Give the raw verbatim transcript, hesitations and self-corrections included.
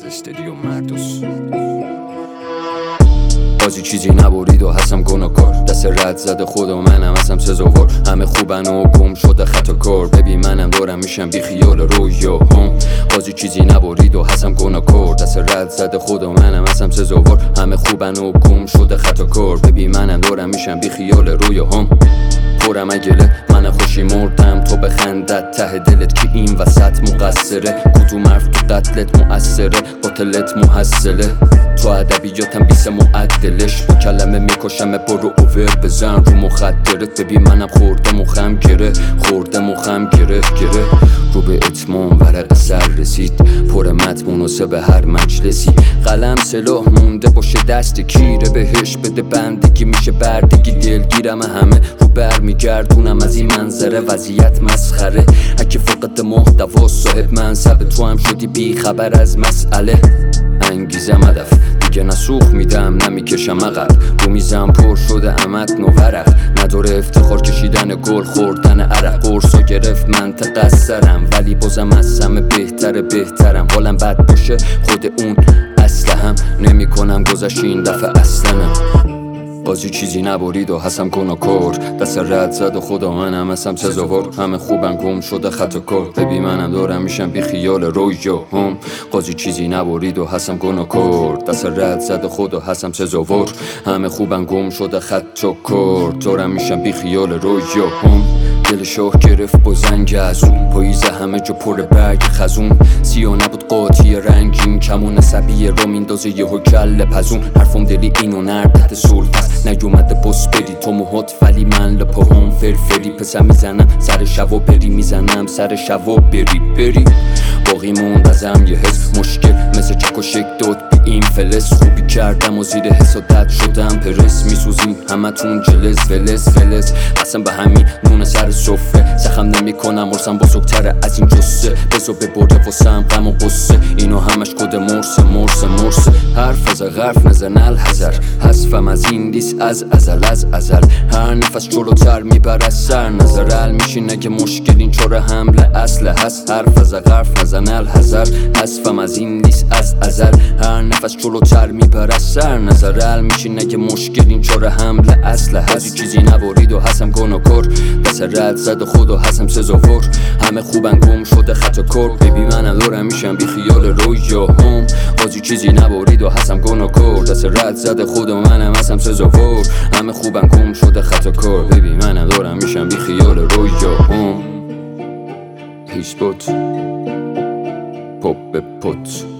استدیو مردوس. بازی چیزی نبرید و هستم گناهکار، دست رد زده خود و منم هستم سزاوار. همه خوبن و گم شده خطا کار، ببین منم دارم میشم بی خیال رویا هم. بازی چیزی نبرید و هستم گناهکار، دست رد زده خود و منم هستم سزاوار. همه خوبن و گم شده خطا کار، ببین منم دارم میشم بی خیال رویا هم. پرم اگله من خوشی مردم تو بخندت ته دلت که این وسط مقصره. کدوم حرف تو قتلت مؤثره، قاتلت محصله. تو ادبیاتم بیس معدلش، با کلمه میکشم برو اوور بزن رو مخدرت. ببین منم خورده مخم گره، خورده مخم گره گره. رو به اتمام ورق سر رسید، پر متن مناسب هر مجلسی. قلم سلاح مونده باشه دست کیره، بهش بده بندگی میشه بردگی. دلگیرم همه رو بر میگردونم از این منظره، وضعیت مسخره. اگه فقط محتوا صاحب منصب، تو هم شدی بی خبر از مسئله. انگیزم هدف دیگه نسوخ میدم نمیکشم عقب، رو میزم پر شده امت نورق. نداره افتخار کشیدن گل خوردن عرق. قرصو گرفت منطقه از سرم، ولی بازم از همه بهتره بهترم. حالم بد باشه خود اون اصله هم نمی کنم گذشت این دفعه اصلنم. بازی چیزی نبرید و هستم گناهکار، دست رد زد و خدا منم هستم سزاوار. همه خوبن گم شده خطا کار، ببین منم دارم میشم بی خیال رویا هم. بازی چیزی نبرید و هستم گناهکار، دست رد زد و خدا هستم سزاوار. همه خوبن گم شده خطا کار، دارم میشم بی خیال رویا هم. دل شاه گرفت با زنگ از اون، پاییزه همه جا پر برگ خزون. سیاه نبود قاطی رنگین، کمون سبیه رو میندازه یهو کله پزون. حرفم دلی اینو نر تحت سلطست، نیومده بس بری تو موهات ولی من لپاهم فرفری. پسر میزنم سر شوا بری، میزنم سر شوا بری بری. باقی موند ازم یه حس مشکل مثل چک و شک داد بی این فلس. خوبی کردم و زیر حسادت شدم پرس، میسوزیم همه تون جلس ولس ولس. قسم به همین نون سر سفره، سخم نمی کنم مرسم بزرگتره از این جسه. بزو ببره واسم غم و قصه، اینو همش کد مرسه مرسه مرسه. حرف از غرف نزن الحذر، حذفم از این لیست از ازل از ازل. هر نفس جلوتر میبر از سر نظر، حل میشینه که مشکل این چاره حمله اصله هست. حرف از غرف نزن الحذر، حذفم از این لیست از ازل. هر نفس جلوتر میبر از سر نظر، حل میشینه که مشکل این چاره حمله اصله هست. چیزی نبرید و هستم گناهکار، دست رد زد و خدا هستم سزاوار. همه خوبن گم شده خطا کار، ببین منم دارم میشم بی خیال رویا هم. بازی چیزی نبرید و هستم گناهکار، دست رد زد خدا منم هستم سزاوار. همه خوبن گم شده خطا کار، ببین منم دارم میشم بی خیال رویا هم. هیچ بود پاپ به پوت